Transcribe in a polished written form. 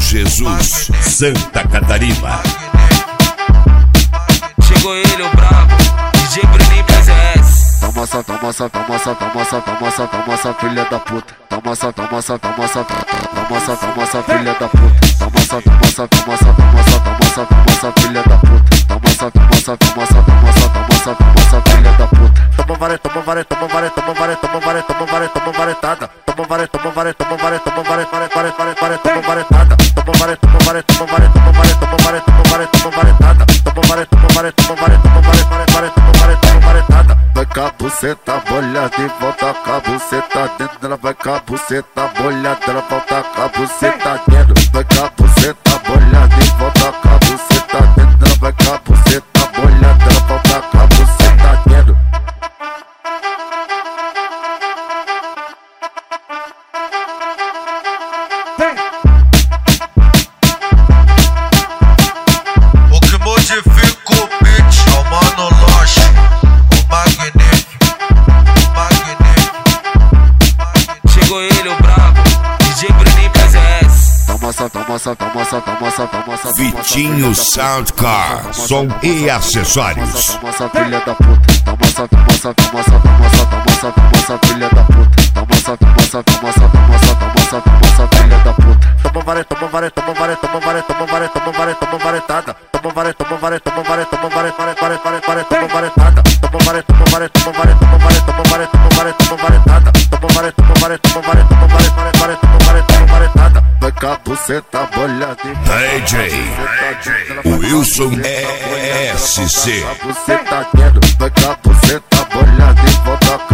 Jesus, Santa Catarina. Chegou ele, o brabo, DJ Bruninho PZS. Toma essa, filha da puta. Toma essa, filha da puta. Toma essa, filha da puta. Toma essa, filha da puta. Toma varetada. Toma varetada. Vai com a buceta molhada e volta com a buceta dentro. Ela vai com a buceta molhada, ela volta com a buceta dentro. Vai com a buceta molhada e volta com a buceta dentro. Ela vai com a buceta molhada, ela volta com a buceta dentro. O que modifica o beat é o Mano Loche, o magnífico. Chegou ele, o brabo, DJ Bruninho PZS. Toma essa, Vitinho Soundcar, som e acessórios. Toma essa, filha da puta. Toma essa, filha da puta. Toma essa, filha da puta. Toma varetada. Toma varetada. Vai com a buceta molhada. DJ Wilson SC. Vai com a buceta molhada e volta.